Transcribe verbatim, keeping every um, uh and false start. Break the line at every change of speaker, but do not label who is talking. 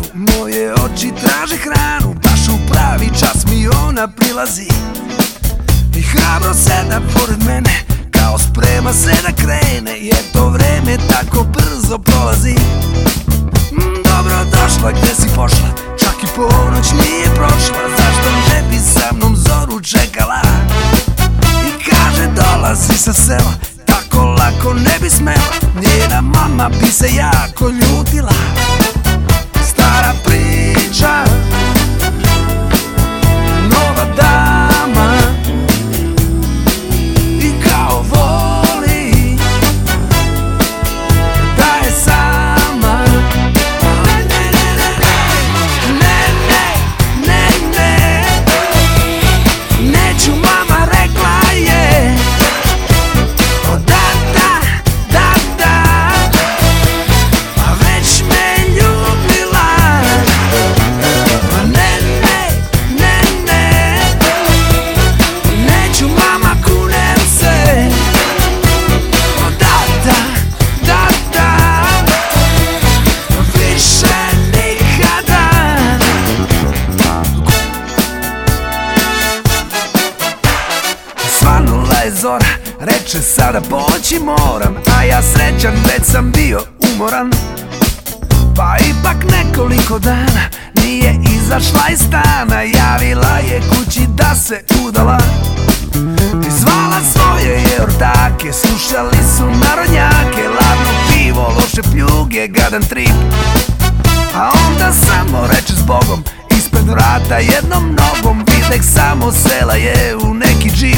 Moje oči traže hranu, baš u pravi čas mi ona prilazi i hrabro seda pored mene, kao sprema se da krene, jer to vreme tako brzo prolazi. Dobro došla, gde si pošla, čak i ponoć nije prošla, zašto ne bi sa mnom zoru čekala? I kaže dolazi sa sela, tako lako ne bi smela, njena mama bi se jako ljutila. Stara priča, nova dama, i kao voli da je sama. Ne, ne, ne, ne, ne, ne, ne, neću, mama rekla je. O da, da, da, da, a već me ljubila. Ne, ne, ne, ne, neću, mama, kunem se. O da, da, da, da, više nikada. Svanula je zora, reče sada poći moram, a ja srećan već sam bio umoran. Pa ipak nekoliko dana nije izašla iz stana, javila je kući da se udala i zvala svoje je ortake, slušali su narodnjake, ladno pivo, loše pljuge, gadan trip. A onda samo reče zbogom, ispred vrata jednom nogom, videh samo sela je u neki džip.